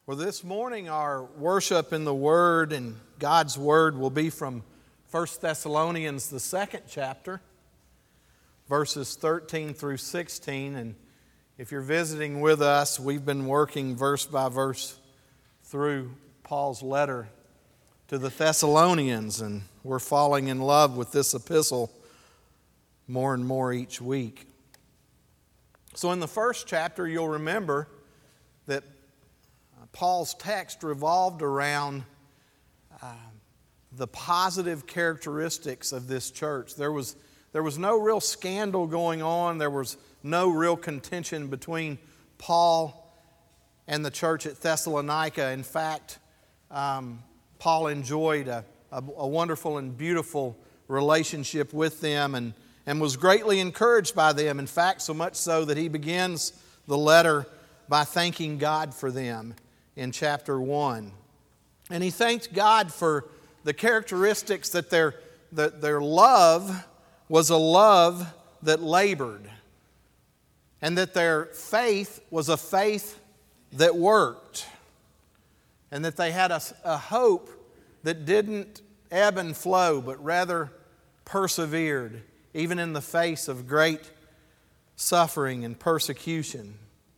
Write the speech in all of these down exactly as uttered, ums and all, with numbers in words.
Well, this morning our worship in the Word and God's Word will be from First Thessalonians, the second chapter, verses thirteen through sixteen. And if you're visiting with us, we've been working verse by verse through Paul's letter to the Thessalonians, and we're falling in love with this epistle more and more each week. So in the first chapter, you'll remember that Paul's text revolved around uh, the positive characteristics of this church. There was, there was no real scandal going on. There was no real contention between Paul and the church at Thessalonica. In fact, um, Paul enjoyed a, a, a wonderful and beautiful relationship with them and, and was greatly encouraged by them. In fact, so much so that he begins the letter by thanking God for them in chapter one. And he thanked God for the characteristics that their, that their love was a love that labored, and that their faith was a faith that worked, and that they had a, a hope that didn't ebb and flow, but rather persevered, even in the face of great suffering and persecution.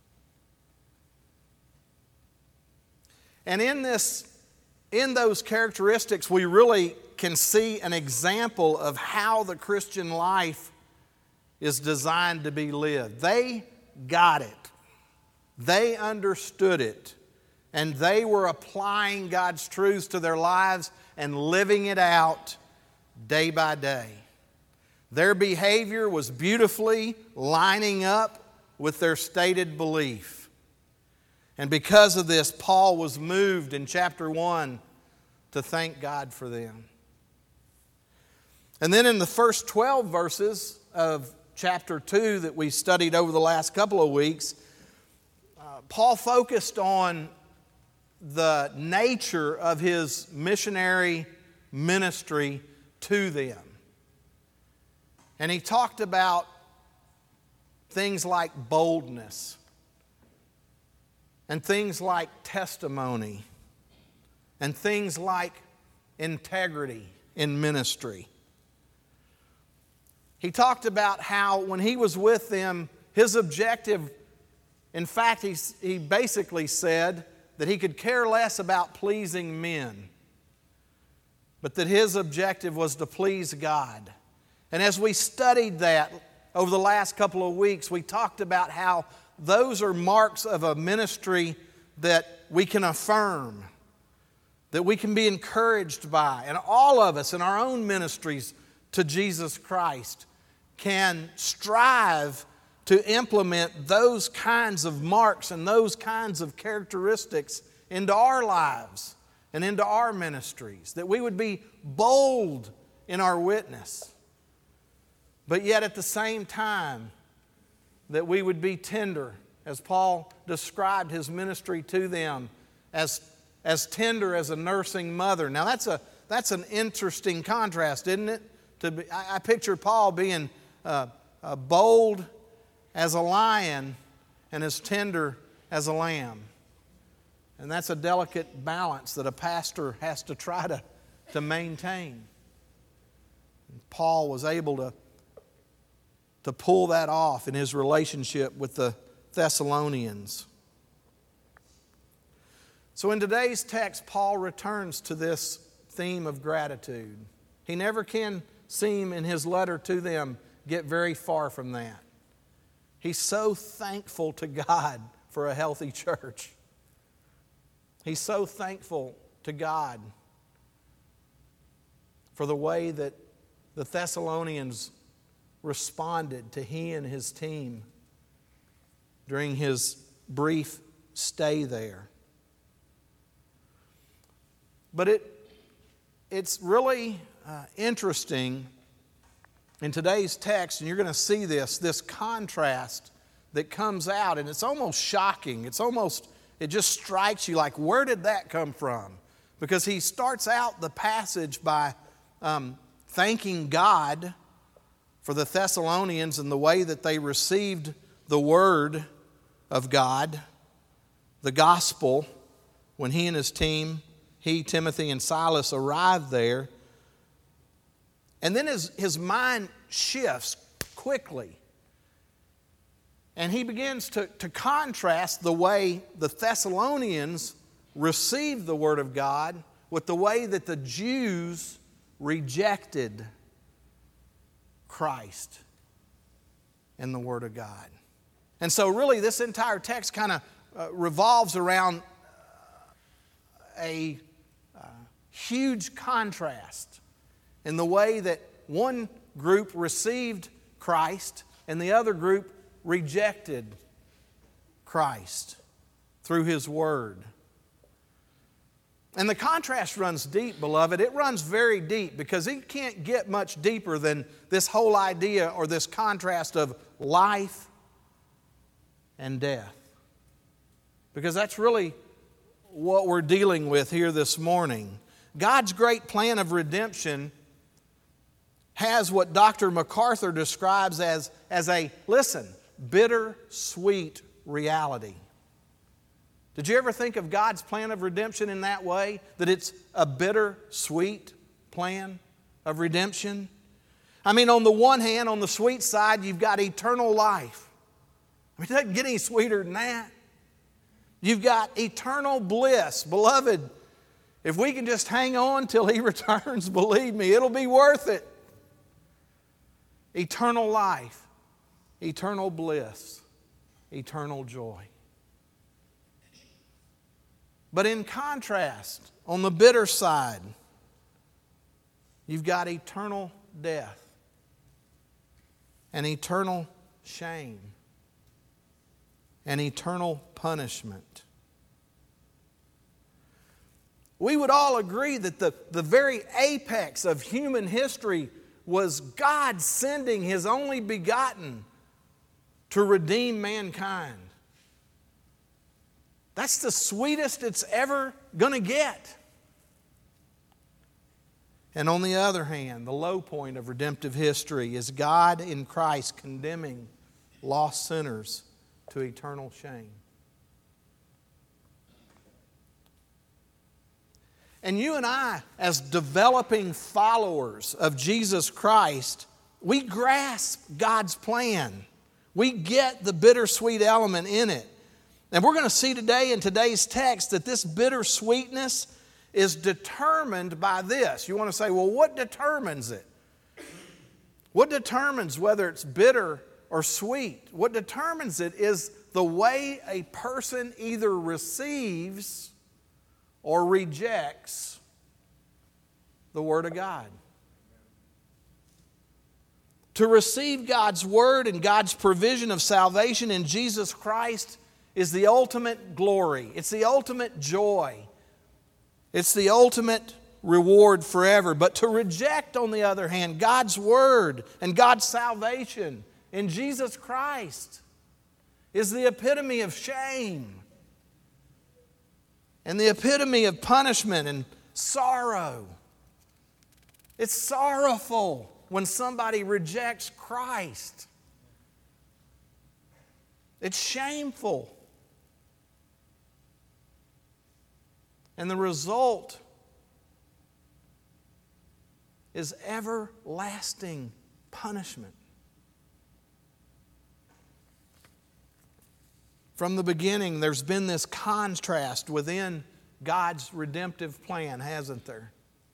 And in this, in those characteristics, we really can see an example of how the Christian life is designed to be lived. They got it. They understood it. And they were applying God's truths to their lives and living it out day by day. Their behavior was beautifully lining up with their stated belief. And because of this, Paul was moved in chapter one to thank God for them. And then in the first twelve verses of chapter two that we studied over the last couple of weeks, uh, Paul focused on the nature of his missionary ministry to them. And he talked about things like boldness, and things like testimony, and things like integrity in ministry. He talked about how when he was with them, his objective, in fact, he, he basically said that he could care less about pleasing men, but that his objective was to please God. And as we studied that over the last couple of weeks, we talked about how those are marks of a ministry that we can affirm, that we can be encouraged by. And all of us in our own ministries to Jesus Christ can strive to implement those kinds of marks and those kinds of characteristics into our lives and into our ministries, that we would be bold in our witness, but yet at the same time, that we would be tender, as Paul described his ministry to them, as, as tender as a nursing mother. Now that's a that's an interesting contrast, isn't it? To be, I, I picture Paul being uh, uh, bold as a lion and as tender as a lamb. And that's a delicate balance that a pastor has to try to, to maintain. And Paul was able to to pull that off in his relationship with the Thessalonians. So in today's text, Paul returns to this theme of gratitude. He never can seem in his letter to them get very far from that. He's so thankful to God for a healthy church. He's so thankful to God for the way that the Thessalonians responded to he and his team during his brief stay there. But it, it's really uh, interesting in today's text, and you're going to see this, this contrast that comes out, and it's almost shocking. It's almost, it just strikes you like, where did that come from? Because he starts out the passage by um, thanking God for the Thessalonians and the way that they received the Word of God, the gospel, when he and his team, he, Timothy, and Silas arrived there. And then his, his mind shifts quickly. And he begins to, to contrast the way the Thessalonians received the Word of God with the way that the Jews rejected Christ and the Word of God. And so really this entire text kind of uh, revolves around a uh, huge contrast in the way that one group received Christ and the other group rejected Christ through His Word. And the contrast runs deep, beloved. It runs very deep because it can't get much deeper than this whole idea or this contrast of life and death. Because that's really what we're dealing with here this morning. God's great plan of redemption has what Doctor MacArthur describes as, as a, listen, bitter-sweet reality. Did you ever think of God's plan of redemption in that way? That it's a bitter-sweet plan of redemption? I mean, on the one hand, on the sweet side, you've got eternal life. I mean, it doesn't get any sweeter than that. You've got eternal bliss. Beloved, if we can just hang on till He returns, believe me, it'll be worth it. Eternal life, eternal bliss, eternal joy. But in contrast, on the bitter side, you've got eternal death and eternal shame and eternal punishment. We would all agree that the, the very apex of human history was God sending His only begotten to redeem mankind. That's the sweetest it's ever going to get. And on the other hand, the low point of redemptive history is God in Christ condemning lost sinners to eternal shame. And you and I, as developing followers of Jesus Christ, we grasp God's plan. We get the bittersweet element in it. And we're going to see today in today's text that this bittersweetness is determined by this. You want to say, well, what determines it? What determines whether it's bitter or sweet? What determines it is the way a person either receives or rejects the Word of God. To receive God's Word and God's provision of salvation in Jesus Christ is the ultimate glory. It's the ultimate joy. It's the ultimate reward forever. But to reject, on the other hand, God's Word and God's salvation in Jesus Christ is the epitome of shame and the epitome of punishment and sorrow. It's sorrowful when somebody rejects Christ. It's shameful. And the result is everlasting punishment. From the beginning, there's been this contrast within God's redemptive plan, hasn't there?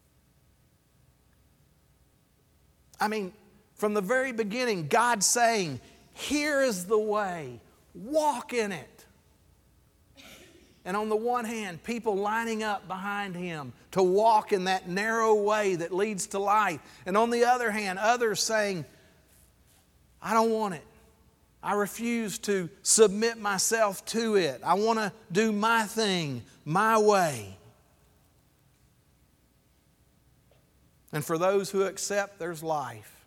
I mean, from the very beginning, God's saying, here is the way, walk in it. And on the one hand, people lining up behind Him to walk in that narrow way that leads to life. And on the other hand, others saying, I don't want it. I refuse to submit myself to it. I want to do my thing, my way. And for those who accept, there's life.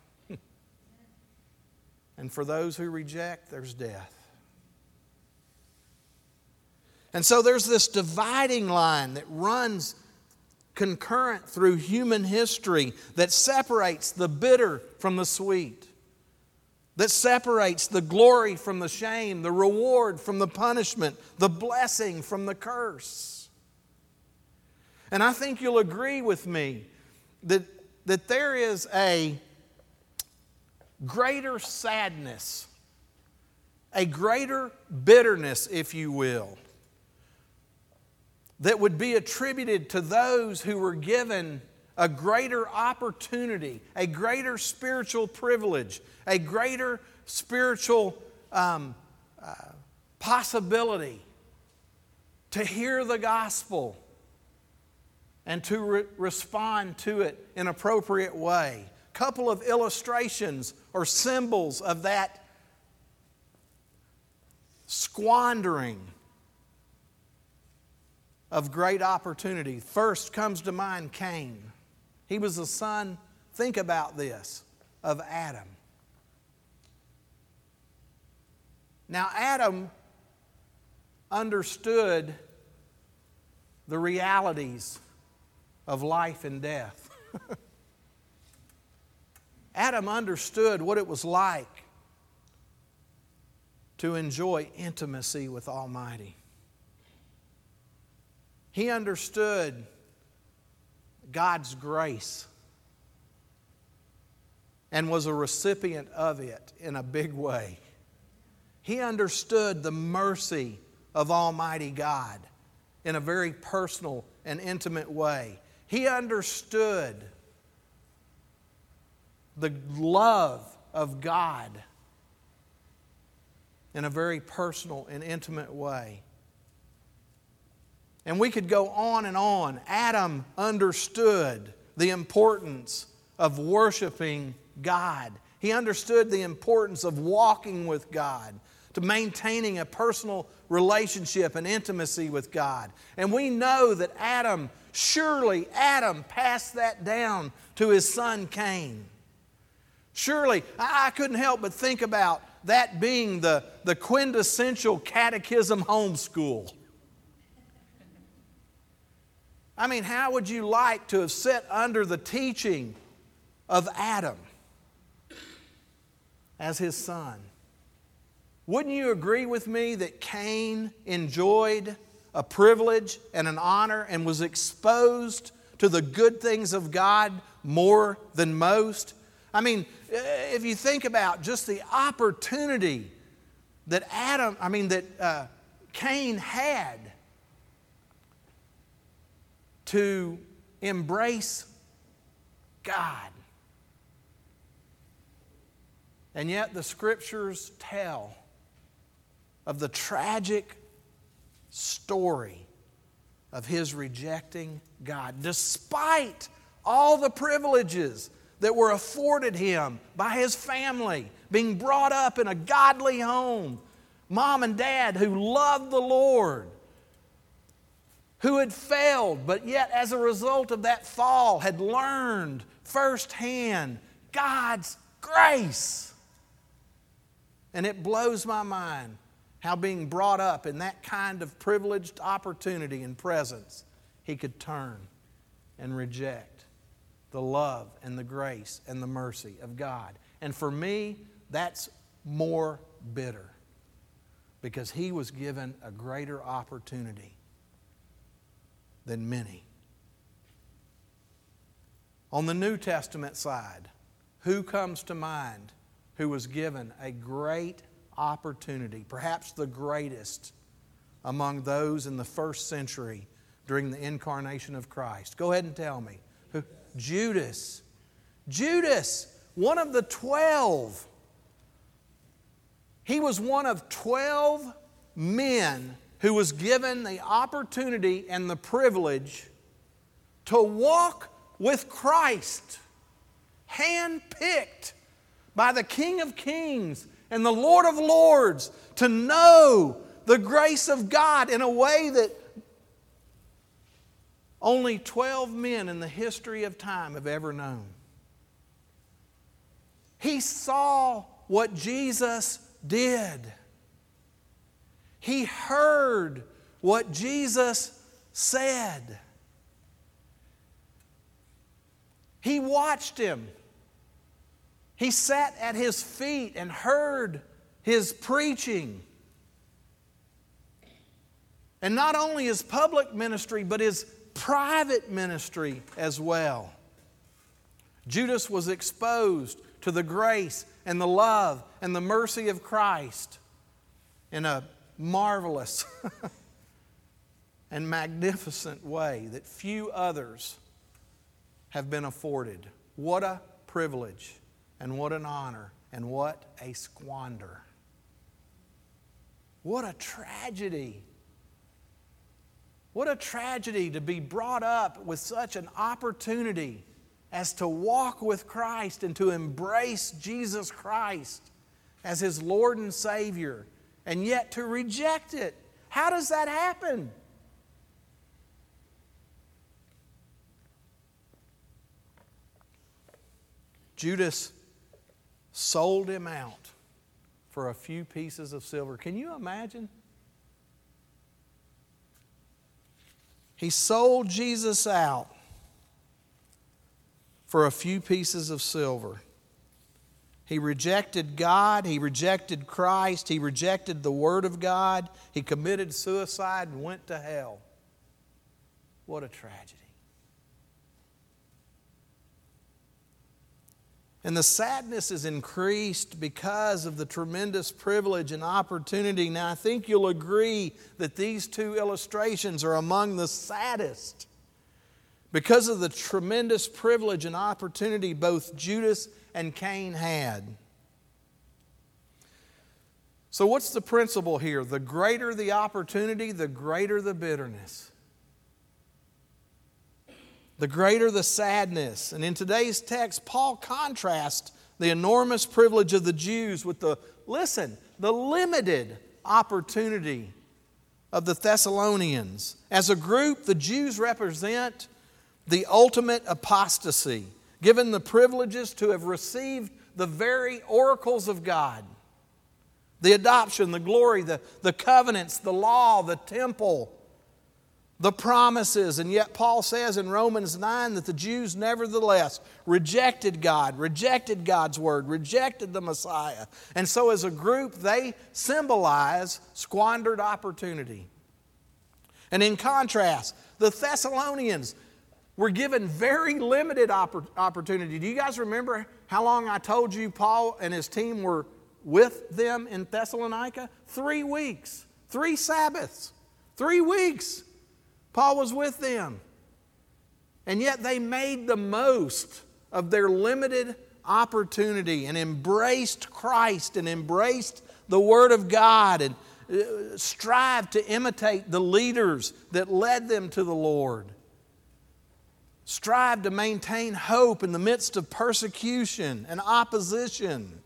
And for those who reject, there's death. And so there's this dividing line that runs concurrent through human history that separates the bitter from the sweet, that separates the glory from the shame, the reward from the punishment, the blessing from the curse. And I think you'll agree with me that, that there is a greater sadness, a greater bitterness, if you will, that would be attributed to those who were given a greater opportunity, a greater spiritual privilege, a greater spiritual um, uh, possibility to hear the gospel and to re- respond to it in an appropriate way. A couple of illustrations or symbols of that squandering of great opportunity. First comes to mind Cain. He was the son, think about this, of Adam. Now Adam understood the realities of life and death. Adam understood what it was like to enjoy intimacy with Almighty. He understood God's grace and was a recipient of it in a big way. He understood the mercy of Almighty God in a very personal and intimate way. He understood the love of God in a very personal and intimate way. And we could go on and on. Adam understood the importance of worshiping God. He understood the importance of walking with God, to maintaining a personal relationship and intimacy with God. And we know that Adam, surely Adam passed that down to his son Cain. Surely, I couldn't help but think about that being the, the quintessential catechism homeschool. I mean, how would you like to have sat under the teaching of Adam as his son? Wouldn't you agree with me that Cain enjoyed a privilege and an honor and was exposed to the good things of God more than most? I mean, if you think about just the opportunity that Adam, I mean, that uh, Cain had to embrace God. And yet the Scriptures tell of the tragic story of his rejecting God, despite all the privileges that were afforded him by his family, being brought up in a godly home, mom and dad who loved the Lord, who had failed, but yet as a result of that fall had learned firsthand God's grace. And it blows my mind how being brought up in that kind of privileged opportunity and presence, he could turn and reject the love and the grace and the mercy of God. And for me, that's more bitter, because he was given a greater opportunity than many. On the New Testament side, who comes to mind who was given a great opportunity, perhaps the greatest among those in the first century during the incarnation of Christ? Go ahead and tell me. Who? Judas. Judas, one of the twelve. He was one of twelve men who was given the opportunity and the privilege to walk with Christ, handpicked by the King of Kings and the Lord of Lords, to know the grace of God in a way that only twelve men in the history of time have ever known. He saw what Jesus did. He heard what Jesus said. He watched Him. He sat at His feet and heard His preaching. And not only His public ministry, but His private ministry as well. Judas was exposed to the grace and the love and the mercy of Christ in a marvelous and magnificent way that few others have been afforded. What a privilege and what an honor and what a squander. What a tragedy. What a tragedy to be brought up with such an opportunity as to walk with Christ and to embrace Jesus Christ as His Lord and Savior, and yet to reject it. How does that happen? Judas sold Him out for a few pieces of silver. Can you imagine? He sold Jesus out for a few pieces of silver. He rejected God. He rejected Christ. He rejected the Word of God. He committed suicide and went to hell. What a tragedy. And the sadness is increased because of the tremendous privilege and opportunity. Now, I think you'll agree that these two illustrations are among the saddest because of the tremendous privilege and opportunity both Judas and Cain had. So what's the principle here? The greater the opportunity, the greater the bitterness. The greater the sadness. And in today's text, Paul contrasts the enormous privilege of the Jews with the, listen, the limited opportunity of the Thessalonians. As a group, the Jews represent the ultimate apostasy, given the privileges to have received the very oracles of God. The adoption, the glory, the, the covenants, the law, the temple, the promises. And yet Paul says in Romans nine that the Jews nevertheless rejected God, rejected God's word, rejected the Messiah. And so as a group, they symbolize squandered opportunity. And in contrast, the Thessalonians were given very limited opportunity. Do you guys remember how long I told you Paul and his team were with them in Thessalonica? Three weeks. Three Sabbaths. Three weeks. Paul was with them. And yet they made the most of their limited opportunity and embraced Christ and embraced the Word of God and strived to imitate the leaders that led them to the Lord. Strive to maintain hope in the midst of persecution and opposition.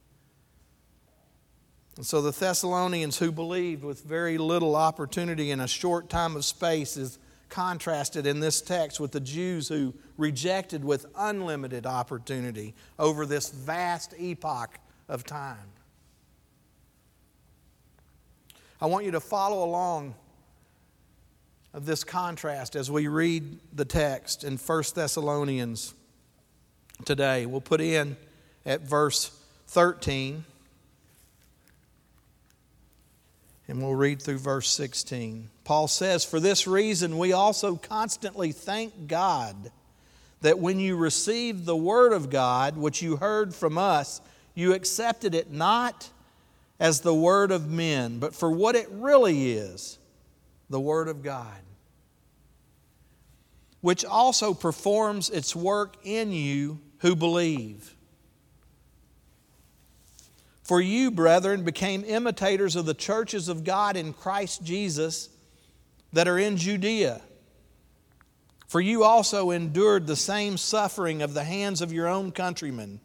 And so the Thessalonians who believed with very little opportunity in a short time of space is contrasted in this text with the Jews who rejected with unlimited opportunity over this vast epoch of time. I want you to follow along of this contrast as we read the text in First Thessalonians today. We'll put in at verse thirteen and we'll read through verse sixteen. Paul says, "For this reason we also constantly thank God that when you received the word of God, which you heard from us, you accepted it not as the word of men, but for what it really is, the Word of God, which also performs its work in you who believe. For you, brethren, became imitators of the churches of God in Christ Jesus that are in Judea. For you also endured the same suffering of the hands of your own countrymen,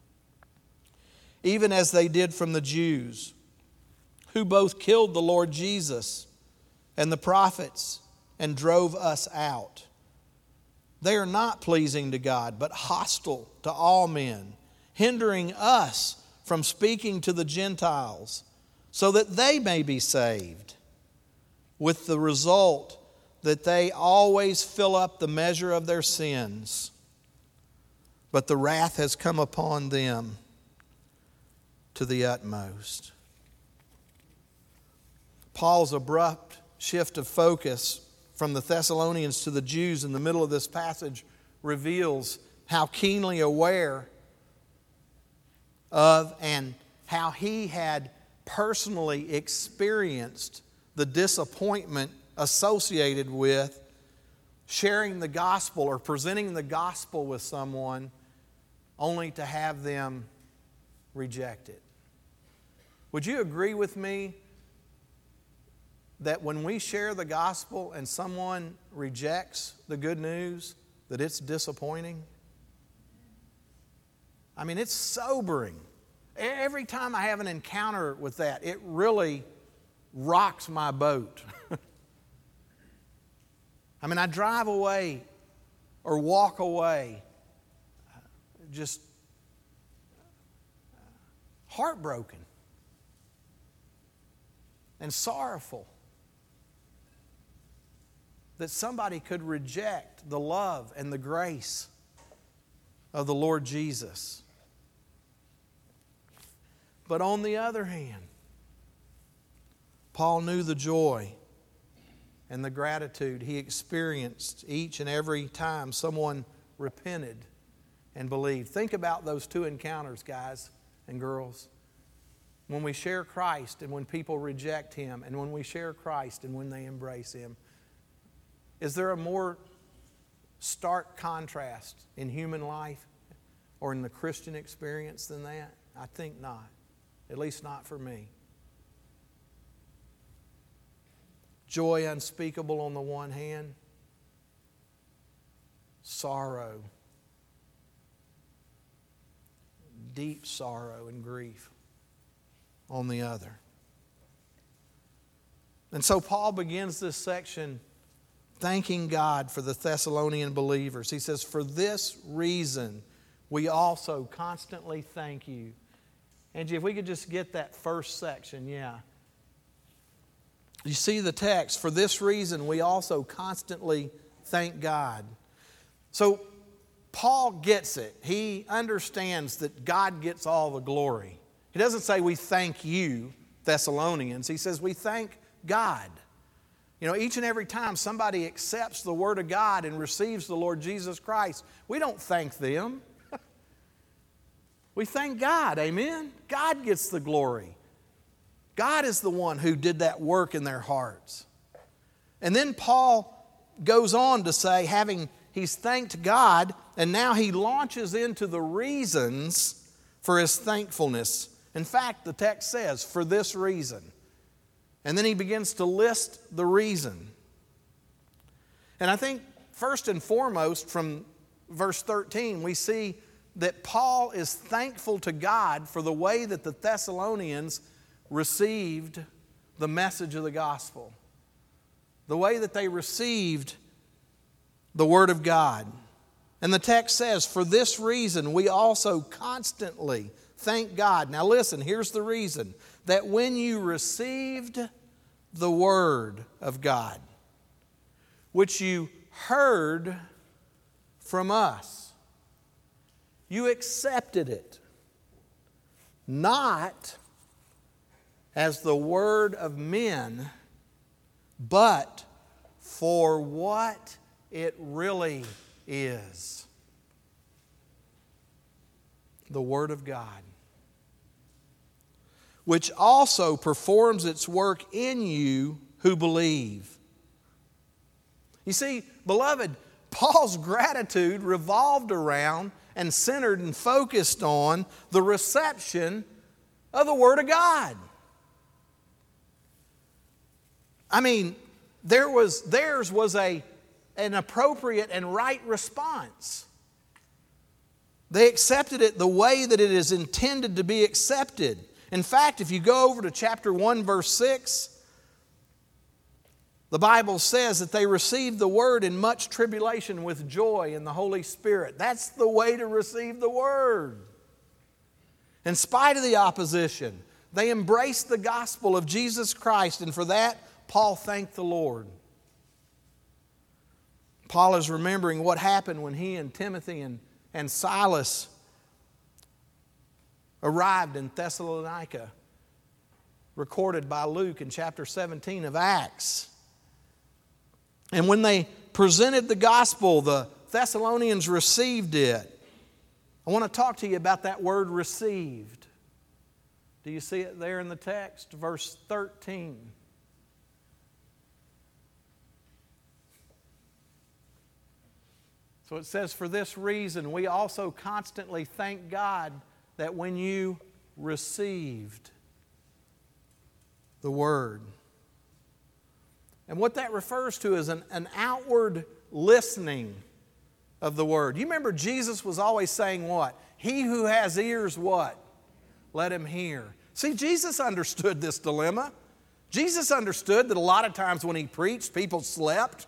even as they did from the Jews, who both killed the Lord Jesus and the prophets, and drove us out. They are not pleasing to God, but hostile to all men, hindering us from speaking to the Gentiles, so that they may be saved, with the result that they always fill up the measure of their sins. But the wrath has come upon them to the utmost." Paul's abrupt shift of focus from the Thessalonians to the Jews in the middle of this passage reveals how keenly aware of and how he had personally experienced the disappointment associated with sharing the gospel or presenting the gospel with someone only to have them reject it. Would you agree with me that when we share the gospel and someone rejects the good news, that it's disappointing? I mean, it's sobering. Every time I have an encounter with that, it really rocks my boat. I mean, I drive away or walk away just heartbroken and sorrowful that somebody could reject the love and the grace of the Lord Jesus. But on the other hand, Paul knew the joy and the gratitude he experienced each and every time someone repented and believed. Think about those two encounters, guys and girls. When we share Christ and when people reject Him, and when we share Christ and when they embrace Him. Is there a more stark contrast in human life or in the Christian experience than that? I think not. At least not for me. Joy unspeakable on the one hand, sorrow, deep sorrow and grief on the other. And so Paul begins this section thanking God for the Thessalonian believers. He says, "For this reason we also constantly thank you." Angie, if we could just get that first section, yeah. You see the text, "For this reason we also constantly thank God." So Paul gets it. He understands that God gets all the glory. He doesn't say we thank you, Thessalonians. He says we thank God. You know, each and every time somebody accepts the Word of God and receives the Lord Jesus Christ, we don't thank them. We thank God, amen? God gets the glory. God is the one who did that work in their hearts. And then Paul goes on to say, having he's thanked God, and now he launches into the reasons for his thankfulness. In fact, the text says, "For this reason." And then he begins to list the reason. And I think first and foremost from verse thirteen, we see that Paul is thankful to God for the way that the Thessalonians received the message of the gospel. The way that they received the Word of God. And the text says, "For this reason we also constantly thank God." Now listen, here's the reason. That when you received the Word of God, which you heard from us, you accepted it, not as the word of men, but for what it really is. The Word of God, which also performs its work in you who believe. You see, beloved, Paul's gratitude revolved around and centered and focused on the reception of the Word of God. I mean, there was, theirs was a, an appropriate and right response. They accepted it the way that it is intended to be accepted. In fact, if you go over to chapter one, verse six, the Bible says that they received the Word in much tribulation with joy in the Holy Spirit. That's the way to receive the Word. In spite of the opposition, they embraced the gospel of Jesus Christ, and for that, Paul thanked the Lord. Paul is remembering what happened when he and Timothy and, and Silas arrived in Thessalonica, recorded by Luke in chapter seventeen of Acts. And when they presented the gospel, the Thessalonians received it. I want to talk to you about that word received. Do you see it there in the text? Verse thirteen. So it says, for this reason, we also constantly thank God that when you received the word. And what that refers to is an, an outward listening of the word. You remember Jesus was always saying what? He who has ears, what? Let him hear. See, Jesus understood this dilemma. Jesus understood that a lot of times when He preached, people slept.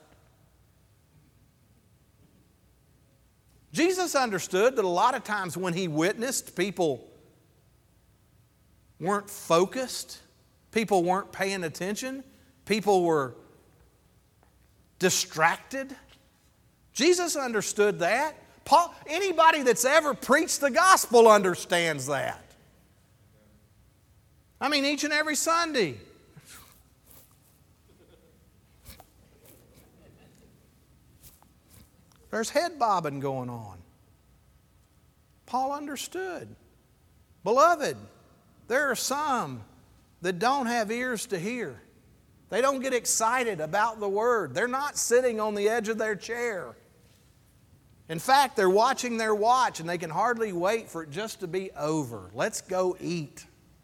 Jesus understood that a lot of times when He witnessed, people weren't focused. People weren't paying attention. People were distracted. Jesus understood that. Paul, anybody that's ever preached the gospel understands that. I mean, each and every Sunday. There's head bobbing going on. Paul understood. Beloved, there are some that don't have ears to hear. They don't get excited about the Word. They're not sitting on the edge of their chair. In fact, they're watching their watch and they can hardly wait for it just to be over. Let's go eat.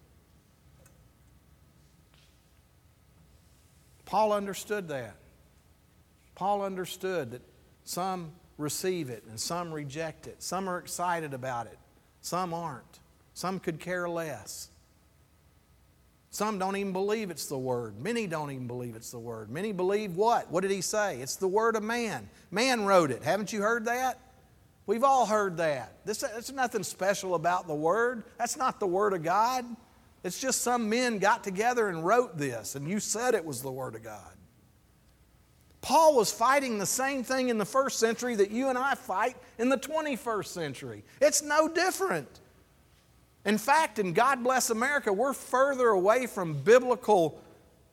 Paul understood that. Paul understood that some receive it and some reject it. Some are excited about it. Some aren't. Some could care less. Some don't even believe it's the Word. Many don't even believe it's the Word. Many believe what? What did he say? It's the Word of man. Man wrote it. Haven't you heard that? We've all heard that. This, there's nothing special about the Word. That's not the Word of God. It's just some men got together and wrote this, and you said it was the Word of God. Paul was fighting the same thing in the first century that you and I fight in the twenty-first century. It's no different. In fact, in God Bless America, we're further away from biblical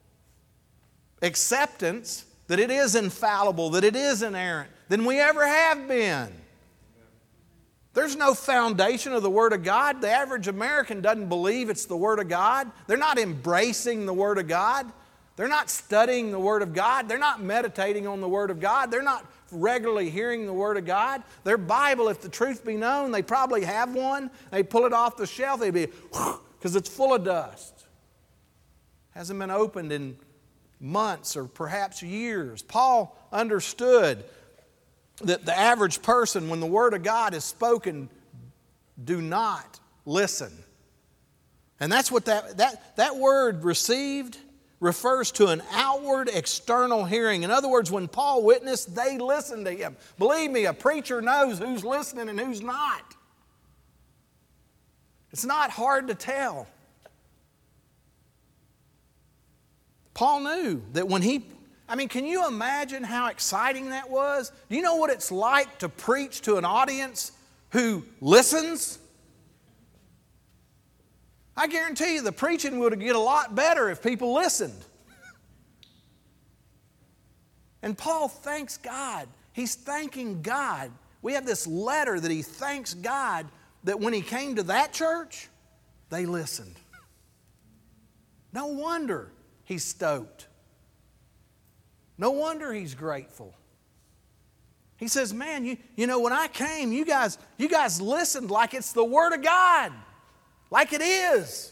acceptance that it is infallible, that it is inerrant, than we ever have been. There's no foundation of the Word of God. The average American doesn't believe it's the Word of God. They're not embracing the Word of God. They're not studying the Word of God. They're not meditating on the Word of God. They're not regularly hearing the Word of God. Their Bible, if the truth be known, they probably have one. They pull it off the shelf, they'd be, because it's full of dust. Hasn't been opened in months or perhaps years. Paul understood that the average person, when the Word of God is spoken, do not listen. And that's what that, that, that word received refers to an outward external hearing. In other words, when Paul witnessed, they listened to him. Believe me, a preacher knows who's listening and who's not. It's not hard to tell. Paul knew that when he, I mean, can you imagine how exciting that was? Do you know what it's like to preach to an audience who listens? I guarantee you the preaching would get a lot better if people listened. And Paul thanks God. He's thanking God. We have this letter that he thanks God that when he came to that church, they listened. No wonder he's stoked. No wonder he's grateful. He says, man, you, you know, when I came, you guys, you guys listened like it's the Word of God. Like it is.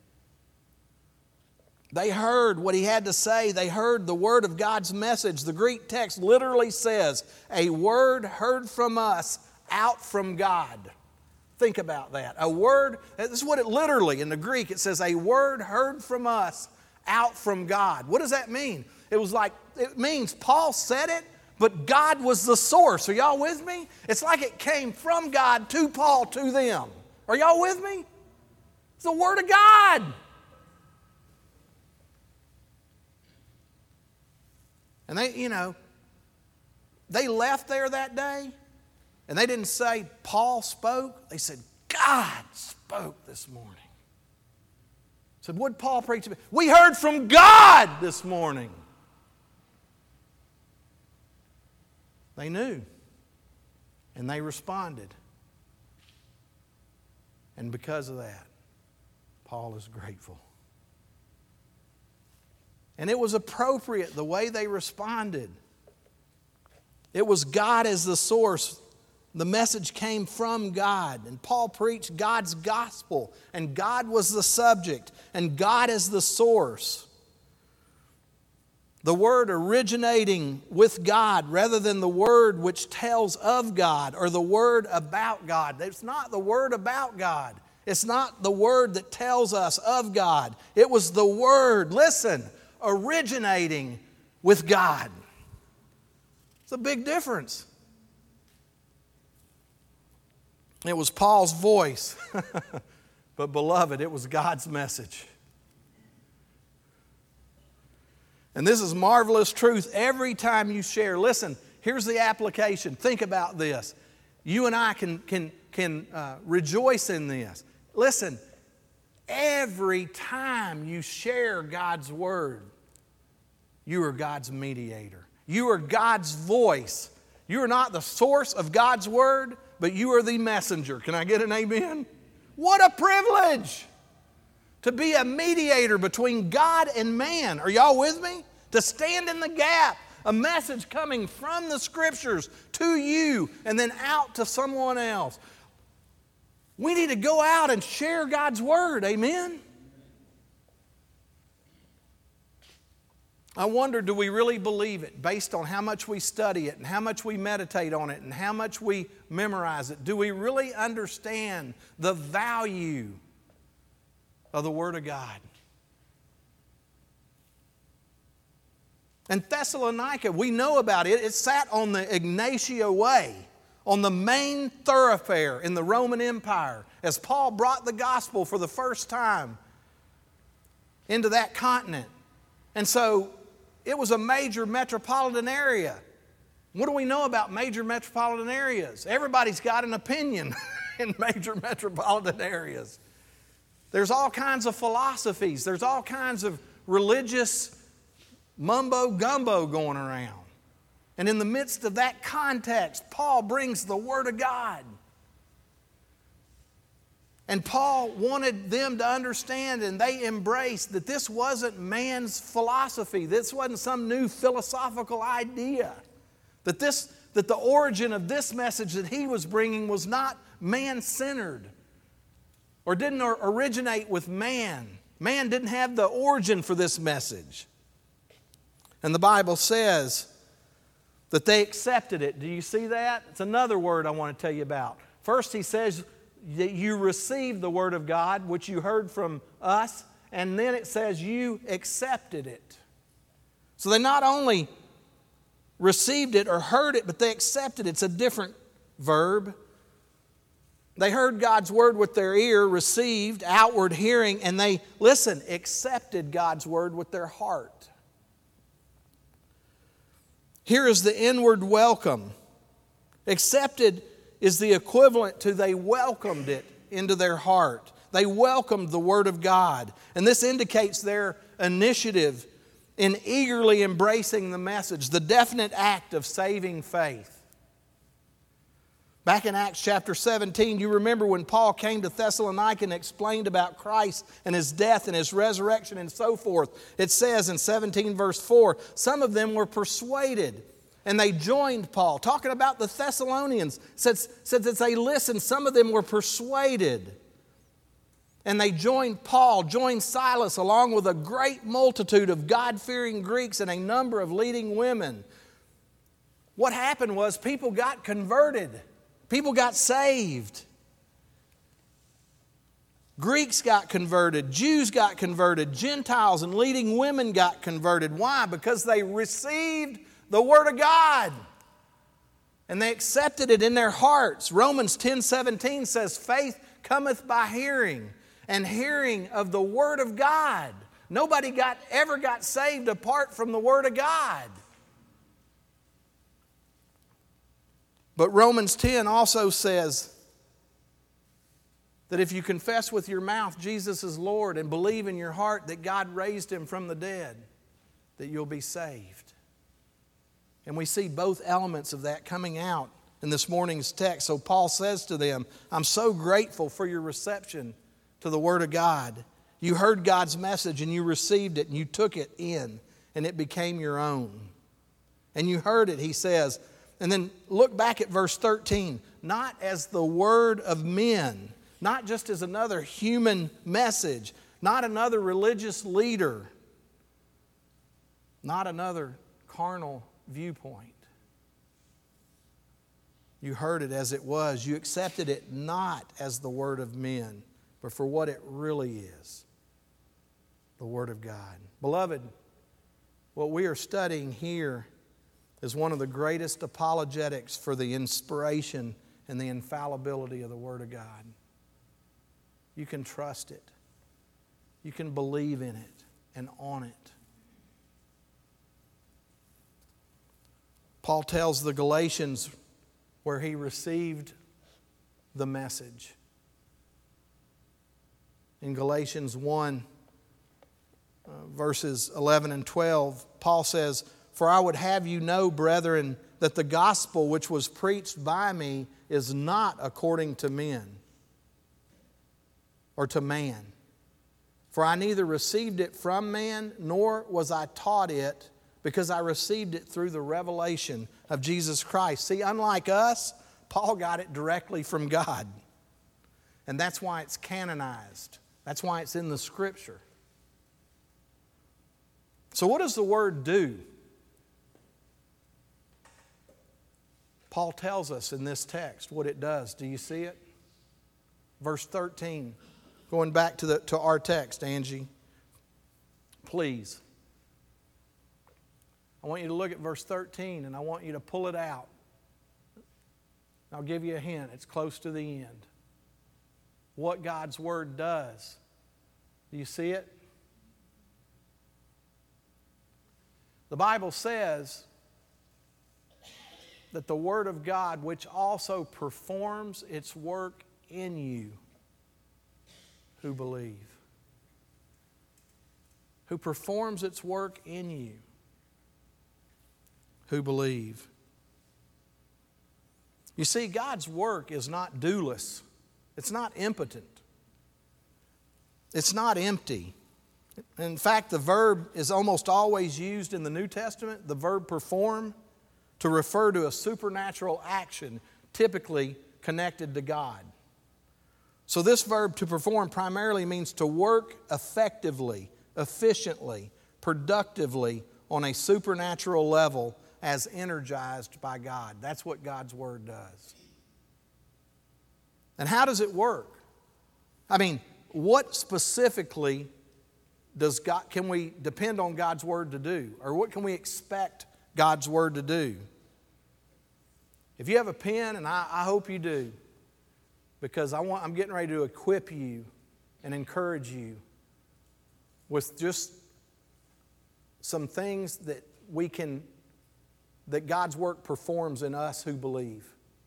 They heard what he had to say. They heard the word of God's message. The Greek text literally says, a word heard from us out from God. Think about that. A word, this is what it literally, in the Greek, it says, a word heard from us out from God. What does that mean? It was like, it means Paul said it, but God was the source. Are y'all with me? It's like it came from God to Paul to them. Are y'all with me? It's the Word of God. And they, you know, they left there that day and they didn't say Paul spoke. They said God spoke this morning. Said, what did Paul preach about? We heard from God this morning. They knew. And they responded. And because of that, Paul is grateful. And it was appropriate the way they responded. It was God as the source. The message came from God. And Paul preached God's gospel. And God was the subject. And God is the source. The word originating with God rather than the word which tells of God or the word about God. It's not the word about God. It's not the word that tells us of God. It was the word, listen, originating with God. It's a big difference. It was Paul's voice. But beloved, it was God's message. And this is marvelous truth every time you share. Listen, here's the application. Think about this. You and I can, can, can uh, rejoice in this. Listen, every time you share God's word, you are God's mediator. You are God's voice. You are not the source of God's word, but you are the messenger. Can I get an amen? What a privilege to be a mediator between God and man. Are y'all with me? To stand in the gap. A message coming from the Scriptures to you and then out to someone else. We need to go out and share God's Word. Amen? I wonder, do we really believe it based on how much we study it and how much we meditate on it and how much we memorize it? Do we really understand the value of the Word of God? And Thessalonica, we know about it. It sat on the Ignatia Way, on the main thoroughfare in the Roman Empire, as Paul brought the gospel for the first time into that continent. And so it was a major metropolitan area. What do we know about major metropolitan areas? Everybody's got an opinion in major metropolitan areas. There's all kinds of philosophies. There's all kinds of religious mumbo-gumbo going around. And in the midst of that context, Paul brings the Word of God. And Paul wanted them to understand, and they embraced, that this wasn't man's philosophy. This wasn't some new philosophical idea. That, this, that the origin of this message that he was bringing was not man-centered or didn't originate with man. Man didn't have the origin for this message. And the Bible says that they accepted it. Do you see that? It's another word I want to tell you about. First, he says that you received the Word of God, which you heard from us, and then it says you accepted it. So they not only received it or heard it, but they accepted it. It's a different verb. They heard God's Word with their ear, received outward hearing, and they, listen, accepted God's Word with their heart. Here is the inward welcome. Accepted is the equivalent to they welcomed it into their heart. They welcomed the Word of God. And this indicates their initiative in eagerly embracing the message, the definite act of saving faith. Back in Acts chapter seventeen, you remember when Paul came to Thessalonica and explained about Christ and His death and His resurrection and so forth. It says in seventeen verse four, some of them were persuaded and they joined Paul. Talking about the Thessalonians, said, said that they listened, some of them were persuaded. And they joined Paul, joined Silas, along with a great multitude of God-fearing Greeks and a number of leading women. What happened was people got converted. People got saved. Greeks got converted. Jews got converted. Gentiles and leading women got converted. Why? Because they received the Word of God. And they accepted it in their hearts. Romans ten seventeen says, faith cometh by hearing, and hearing of the Word of God. Nobody got ever got saved apart from the Word of God. But Romans ten also says that if you confess with your mouth Jesus is Lord and believe in your heart that God raised Him from the dead, that you'll be saved. And we see both elements of that coming out in this morning's text. So Paul says to them, I'm so grateful for your reception to the Word of God. You heard God's message and you received it and you took it in and it became your own. And you heard it, he says. And then look back at verse thirteen. Not as the word of men, not just as another human message, not another religious leader, not another carnal viewpoint. You heard it as it was. You accepted it not as the word of men, but for what it really is, the Word of God. Beloved, what we are studying here is one of the greatest apologetics for the inspiration and the infallibility of the Word of God. You can trust it. You can believe in it and on it. Paul tells the Galatians where he received the message. In Galatians one, uh, verses eleven and twelve, Paul says, For I would have you know, brethren, that the gospel which was preached by me is not according to men or to man. For I neither received it from man, nor was I taught it, because I received it through the revelation of Jesus Christ. See, unlike us, Paul got it directly from God. And that's why it's canonized. That's why it's in the Scripture. So what does the Word do? Paul tells us in this text what it does. Do you see it? Verse thirteen. Going back to, the, to our text, Angie. Please. I want you to look at verse thirteen and I want you to pull it out. I'll give you a hint. It's close to the end. What God's Word does. Do you see it? The Bible says that the Word of God, which also performs its work in you who believe. Who performs its work in you who believe. You see, God's work is not doulas. It's not impotent. It's not empty. In fact, the verb is almost always used in the New Testament, the verb perform, to refer to a supernatural action typically connected to God. So this verb to perform primarily means to work effectively, efficiently, productively on a supernatural level as energized by God. That's what God's Word does. And how does it work? I mean, what specifically does God, can we depend on God's Word to do? Or what can we expect God's Word to do? If you have a pen, and I, I hope you do, because I want, I'm getting ready to equip you and encourage you with just some things that we can, that God's work performs in us who believe.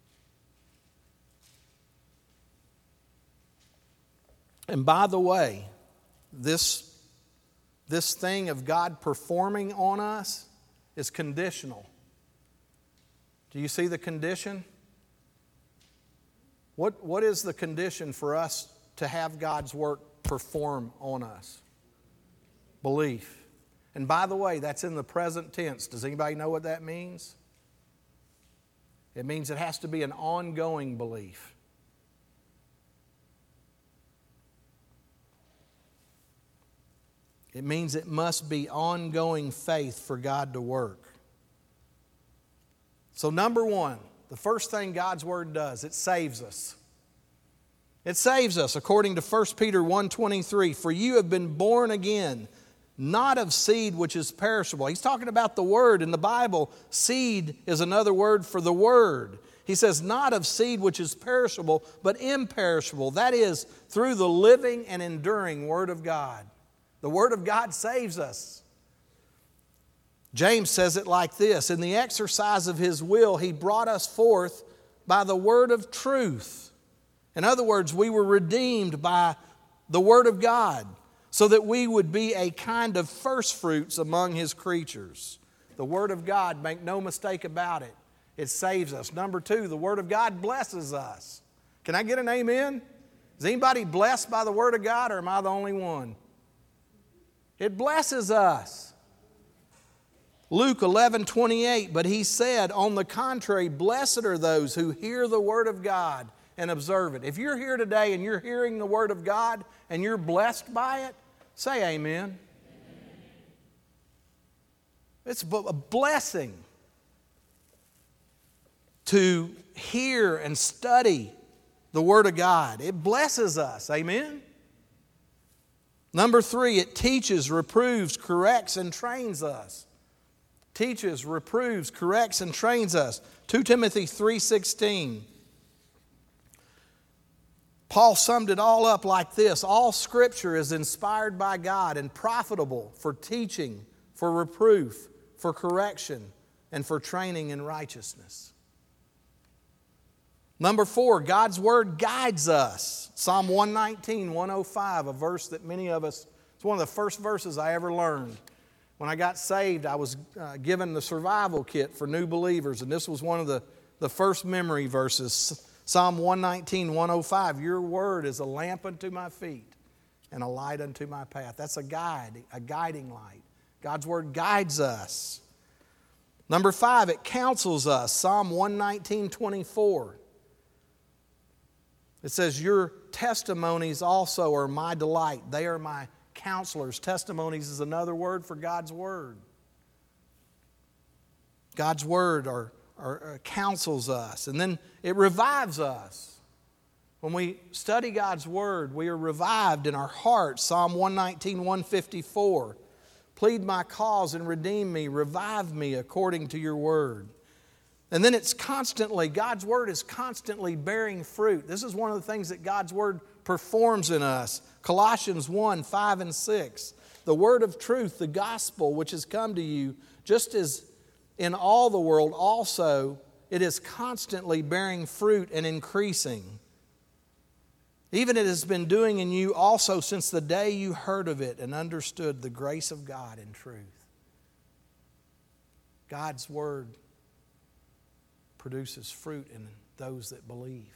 And by the way, this, this thing of God performing on us is conditional. Do you see the condition? What, what is the condition for us to have God's work perform on us? Belief. And by the way, that's in the present tense. Does anybody know what that means? It means it has to be an ongoing belief. It means it must be ongoing faith for God to work. So number one, the first thing God's Word does, it saves us. It saves us according to First Peter one twenty-three. For you have been born again, not of seed which is perishable. He's talking about the Word. In the Bible, seed is another word for the Word. He says, not of seed which is perishable, but imperishable. That is, through the living and enduring Word of God. The Word of God saves us. James says it like this, in the exercise of His will, He brought us forth by the word of truth. In other words, we were redeemed by the Word of God so that we would be a kind of first fruits among His creatures. the Word of God, make no mistake about it, it saves us. Number two, the Word of God blesses us. Can I get an amen? Is anybody blessed by the Word of God, or am I the only one? It blesses us. Luke eleven twenty-eight, but he said, on the contrary, blessed are those who hear the Word of God and observe it. If you're here today and you're hearing the Word of God and you're blessed by it, say amen. Amen. It's a blessing to hear and study the Word of God. It blesses us. Amen. Number three, it teaches, reproves, corrects, and trains us. Teaches, reproves, corrects, and trains us. Second Timothy three sixteen. Paul summed it all up like this: all Scripture is inspired by God and profitable for teaching, for reproof, for correction, and for training in righteousness. Number four, God's Word guides us. Psalm one nineteen, one oh five, a verse that many of us, it's one of the first verses I ever learned. When I got saved, I was uh, given the survival kit for new believers, and this was one of the, the first memory verses. Psalm one nineteen, one oh five, your word is a lamp unto my feet and a light unto my path. That's a guide, a guiding light. God's Word guides us. Number five, it counsels us. Psalm one nineteen, twenty-four. It says, your testimonies also are my delight. They are my counselors. Testimonies is another word for God's Word. God's Word are, are, are counsels us. And then it revives us. When we study God's Word, we are revived in our hearts. Psalm one nineteen, one fifty-four. Plead my cause and redeem me. Revive me according to your word. And then it's constantly, God's Word is constantly bearing fruit. This is one of the things that God's Word performs in us. Colossians one, five and six. The word of truth, the gospel which has come to you, just as in all the world also, it is constantly bearing fruit and increasing. Even it has been doing in you also since the day you heard of it and understood the grace of God in truth. God's Word produces fruit in those that believe.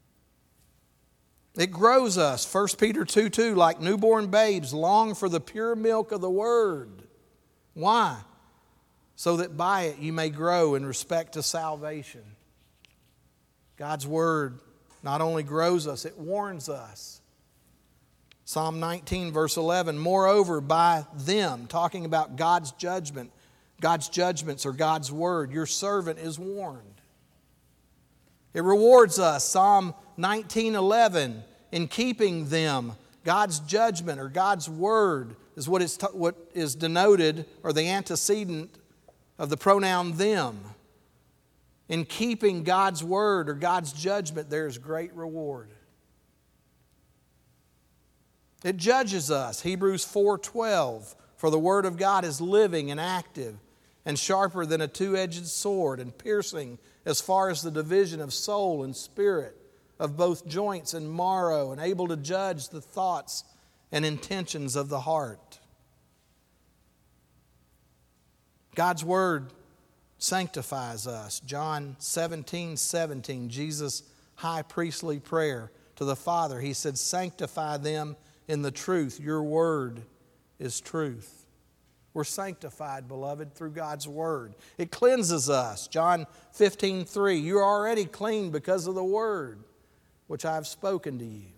It grows us. First Peter two two, like newborn babes, long for the pure milk of the Word. Why? So that by it you may grow in respect to salvation. God's Word not only grows us, it warns us. Psalm nineteen, verse eleven, moreover, by them, talking about God's judgment, God's judgments or God's Word, your servant is warned. It rewards us. Psalm nineteen eleven, in keeping them, God's judgment or God's Word is what is, t- what is denoted, or the antecedent of the pronoun them. In keeping God's Word or God's judgment, there is great reward. It judges us. Hebrews four twelve, for the Word of God is living and active and sharper than a two-edged sword and piercing as far as the division of soul and spirit, of both joints and marrow, and able to judge the thoughts and intentions of the heart. God's Word sanctifies us. John seventeen seventeen, Jesus' high priestly prayer to the Father. He said, sanctify them in the truth. Your Word is truth. We're sanctified, beloved, through God's Word. It cleanses us. John fifteen three, you're already clean because of the Word which I have spoken to you.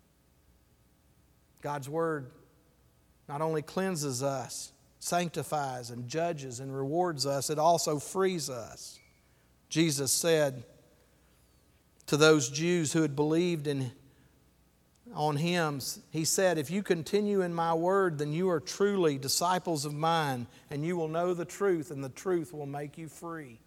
God's Word not only cleanses us, sanctifies and judges and rewards us, it also frees us. Jesus said to those Jews who had believed in on Him, He said, if you continue in my word, then you are truly disciples of mine, and you will know the truth, and the truth will make you free.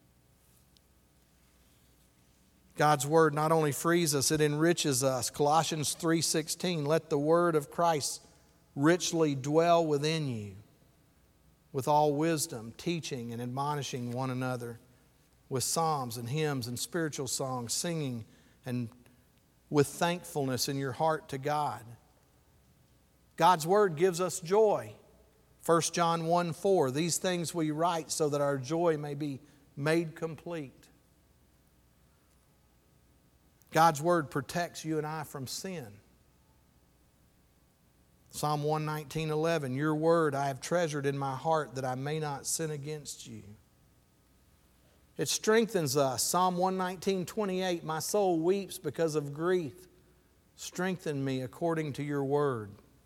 God's Word not only frees us, it enriches us. Colossians three sixteen, let the Word of Christ richly dwell within you, with all wisdom, teaching and admonishing one another, with psalms and hymns and spiritual songs, singing and with thankfulness in your heart to God. God's Word gives us joy. First John one four, these things we write so that our joy may be made complete. God's Word protects you and I from sin. Psalm one nineteen eleven, your word I have treasured in my heart that I may not sin against you. It strengthens us. Psalm one nineteen twenty-eight, my soul weeps because of grief. Strengthen me according to your word.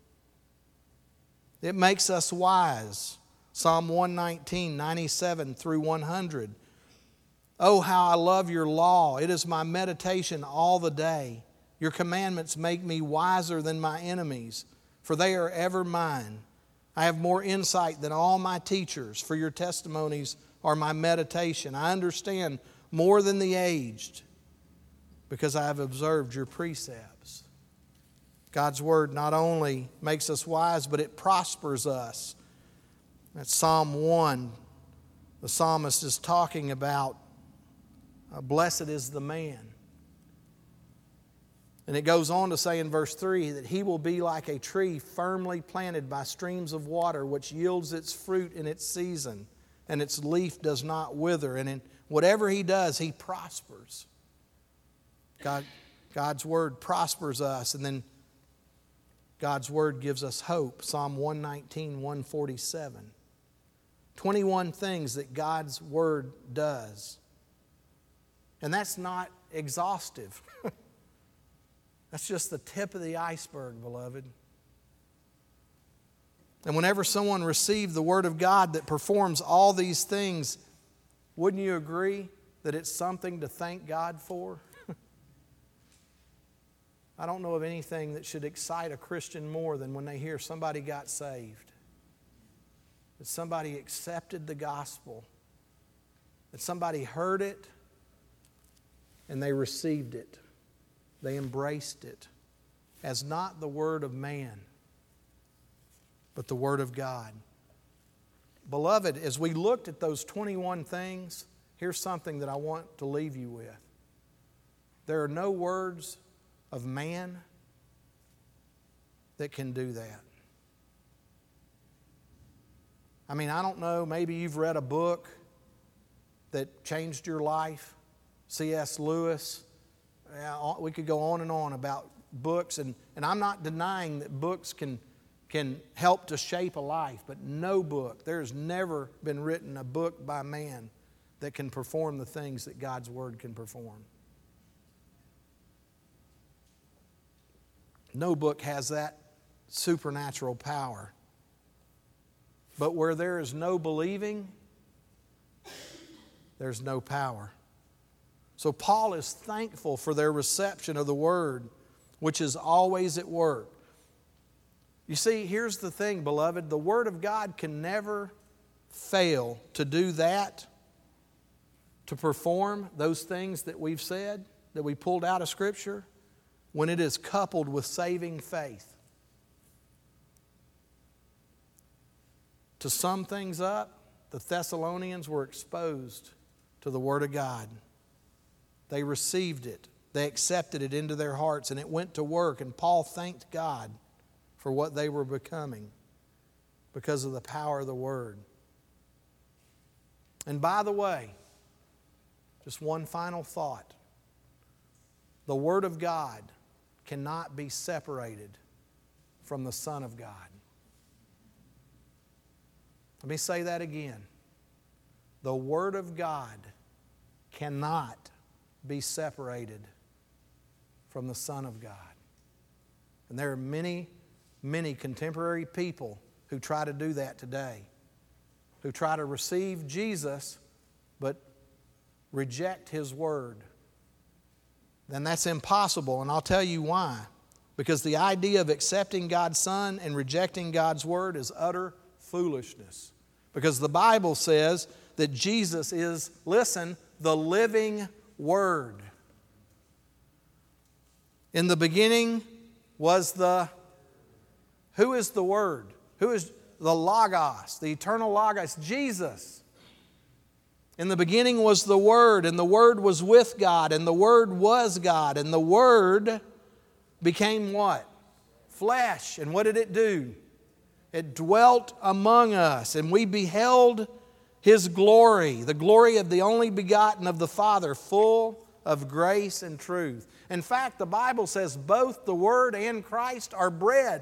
It makes us wise. Psalm one nineteen, ninety-seven through one hundred. Oh, how I love your law. It is my meditation all the day. Your commandments make me wiser than my enemies, for they are ever mine. I have more insight than all my teachers, for your testimonies are my meditation. I understand more than the aged, because I have observed your precepts. God's Word not only makes us wise, but it prospers us. That's Psalm one. The psalmist is talking about uh, blessed is the man. And it goes on to say in verse three that he will be like a tree firmly planted by streams of water, which yields its fruit in its season, and its leaf does not wither. And in whatever he does, he prospers. God, God's Word prospers us. And then God's Word gives us hope. Psalm one nineteen, one forty-seven. twenty-one things that God's Word does. And that's not exhaustive. That's just the tip of the iceberg, beloved. And whenever someone received the Word of God that performs all these things, wouldn't you agree that it's something to thank God for? I don't know of anything that should excite a Christian more than when they hear somebody got saved, that somebody accepted the gospel, that somebody heard it and they received it. They embraced it as not the word of man, but the Word of God. Beloved, as we looked at those twenty-one things, here's something that I want to leave you with. There are no words of man that can do that. I mean, I don't know, maybe you've read a book that changed your life. C S Lewis. We could go on and on about books, and, and I'm not denying that books can, can help to shape a life, but no book, there's never been written a book by man that can perform the things that God's Word can perform. No book has that supernatural power. But where there is no believing, there's no power. So Paul is thankful for their reception of the Word, which is always at work. You see, here's the thing, beloved. The Word of God can never fail to do that, to perform those things that we've said, that we pulled out of Scripture, when it is coupled with saving faith. To sum things up, the Thessalonians were exposed to the Word of God. They received it. They accepted it into their hearts, and it went to work. And Paul thanked God for what they were becoming because of the power of the Word. And by the way, just one final thought. The Word of God cannot be separated from the Son of God. Let me say that again. The Word of God cannot be separated from the Son of God. And there are many, many contemporary people who try to do that today, who try to receive Jesus but reject His Word. Then that's impossible, and I'll tell you why. Because the idea of accepting God's Son and rejecting God's Word is utter foolishness. Because the Bible says that Jesus is, listen, the living Word. In the beginning was the, who is the Word? Who is the Logos, the eternal Logos? Jesus. In the beginning was the Word, and the Word was with God, and the Word was God, and the Word became what? Flesh. And what did it do? It dwelt among us, and we beheld His glory, the glory of the only begotten of the Father, full of grace and truth. In fact, the Bible says both the Word and Christ are bread.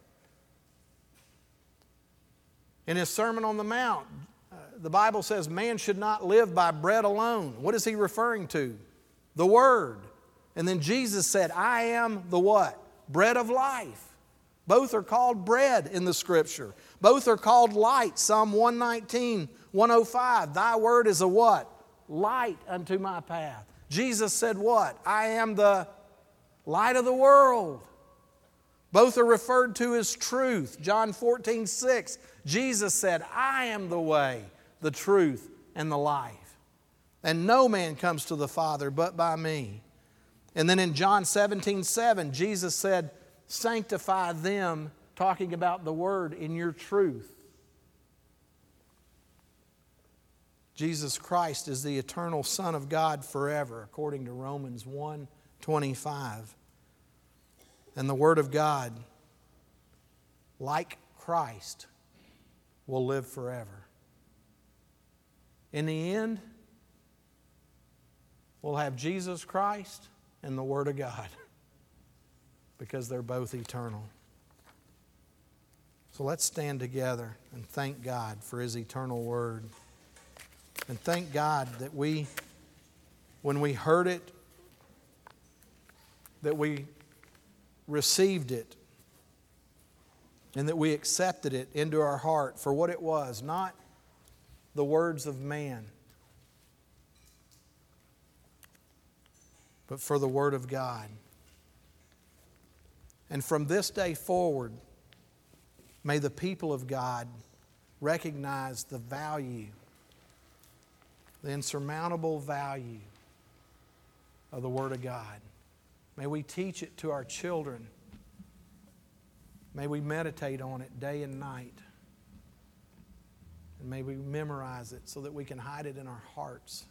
In His Sermon on the Mount, uh, the Bible says man should not live by bread alone. What is He referring to? The Word. And then Jesus said, I am the what? Bread of life. Both are called bread in the Scripture. Both are called light. Psalm one nineteen, one oh five. Thy word is a what? Light unto my path. Jesus said what? I am the light of the world. Both are referred to as truth. John fourteen, six. Jesus said, I am the way, the truth, and the life. And no man comes to the Father but by me. And then in John seventeen, seven, Jesus said, sanctify them, talking about the Word, in your truth. Jesus Christ is the eternal Son of God forever, according to Romans one twenty-five. And the Word of God, like Christ, will live forever. In the end, we'll have Jesus Christ and the Word of God, because they're both eternal. So let's stand together and thank God for His eternal Word. And thank God that we, when we heard it, that we received it, and that we accepted it into our heart for what it was, not the words of man, but for the Word of God. And from this day forward, may the people of God recognize the value, the insurmountable value of the Word of God. May we teach it to our children. May we meditate on it day and night. And may we memorize it so that we can hide it in our hearts.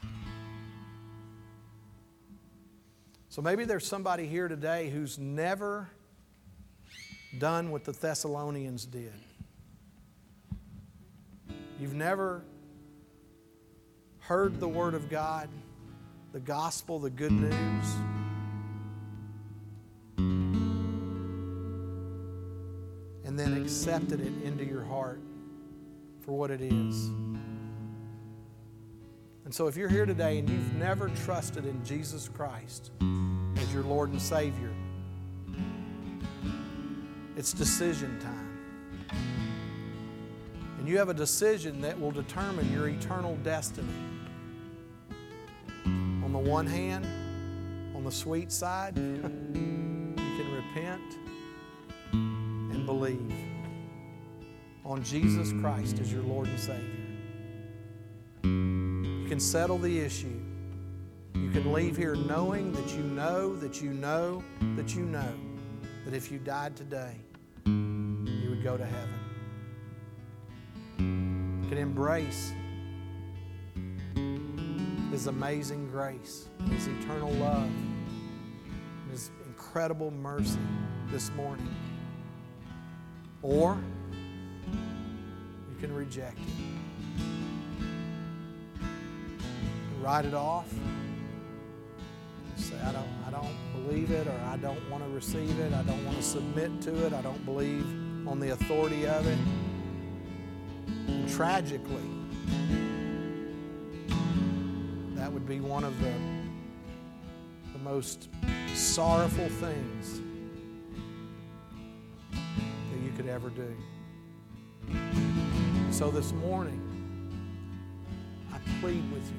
So maybe there's somebody here today who's never done what the Thessalonians did. You've never heard the Word of God, the gospel, the good news. And then accepted it into your heart for what it is. And so if you're here today and you've never trusted in Jesus Christ as your Lord and Savior, it's decision time. And you have a decision that will determine your eternal destiny. On the one hand, on the sweet side, you can repent and believe on Jesus Christ as your Lord and Savior. You can settle the issue. You can leave here knowing that you know, that you know, that you know that if you died today, you would go to heaven. You can embrace His amazing grace, His eternal love, His incredible mercy this morning. Or you can reject it. Write it off. Say, I don't, I don't believe it, or I don't want to receive it. I don't want to submit to it. I don't believe on the authority of it. And tragically, that would be one of the, the most sorrowful things that you could ever do. So this morning, I plead with you.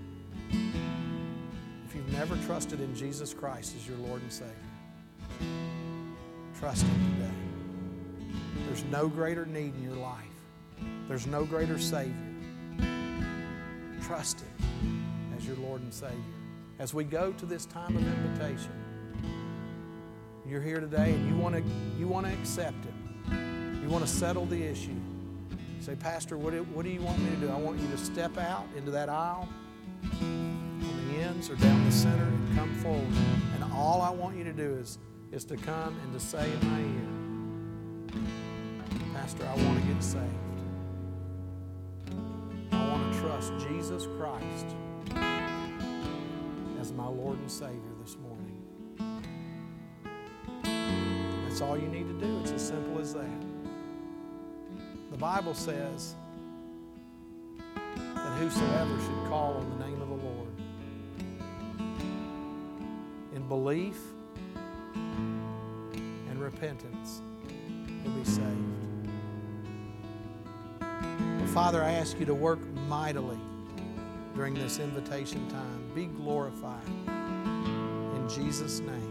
If you've never trusted in Jesus Christ as your Lord and Savior, trust Him today. There's no greater need in your life. There's no greater Savior. Trust Him as your Lord and Savior. As we go to this time of invitation, you're here today and you want to you want to accept Him. You want to settle the issue. You say, Pastor, what do, what do you want me to do? I want you to step out into that aisle on the ends or down the center and come forward. And all I want you to do is, is to come and to say in my ear, Pastor, I want to get saved. I want to trust Jesus Christ as my Lord and Savior this morning. That's all you need to do. It's as simple as that. The Bible says that whosoever should call on the name of the Lord in belief and repentance will be saved. Well, Father, I ask you to work mightily during this invitation time. Be glorified. In Jesus' name.